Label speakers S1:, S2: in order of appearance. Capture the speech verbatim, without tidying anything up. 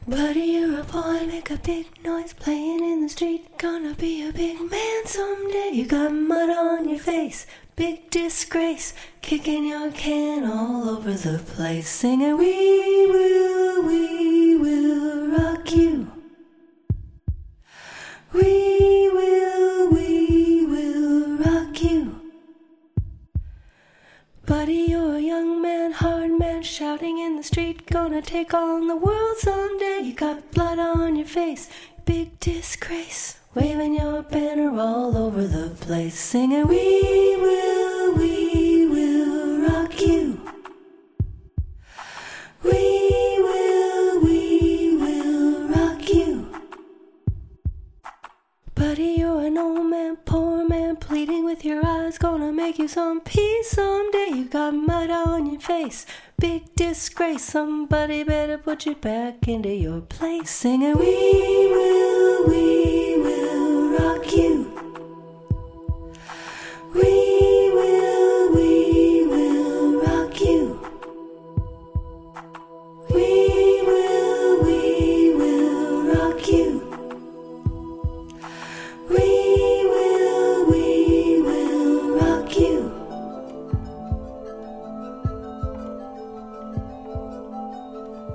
S1: Buddy, you're a boy, make a big noise, playing in the street. Gonna be a big man someday. You got mud on your face, big disgrace, kicking your can all over the place, singing, we will, we will rock you. We will, we will rock you. Buddy, you're a young man, hard man, shouting in the street, gonna take on the world someday. You got blood on your face, big disgrace, waving your banner all over the place, singing, we will, we will rock you. We will, we will rock you. Buddy, you're an old man, poor man, pleading with your eyes, gonna make you some peace someday. You got mud on your face, big disgrace, somebody better put you back into your place, singing, we will, we will rock you.